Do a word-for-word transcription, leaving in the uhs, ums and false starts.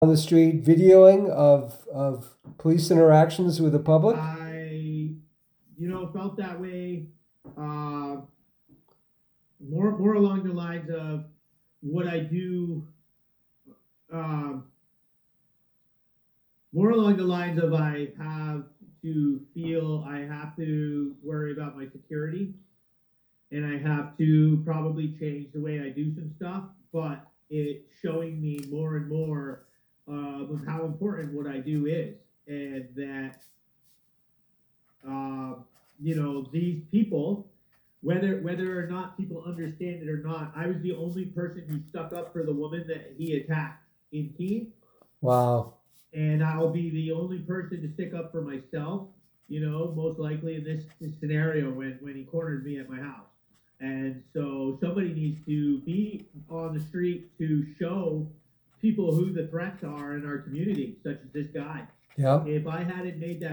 on the street videoing of, of police interactions with the public? I, you know, felt that way, uh, more more along the lines of what I do, um, more along the lines of I have to feel I have to worry about my security, and I have to probably change the way I do some stuff, but it's showing me more and more uh, of how important what I do is, and that uh, you know, these people, whether whether or not people understand it or not, I was the only person who stuck up for the woman that he attacked in Keene, Wow. and I'll be the only person to stick up for myself. You know, most likely in this, this scenario when when he cornered me at my house, and so somebody needs to be on the street to show people who the threats are in our community, such as this guy. Yeah. If I hadn't made that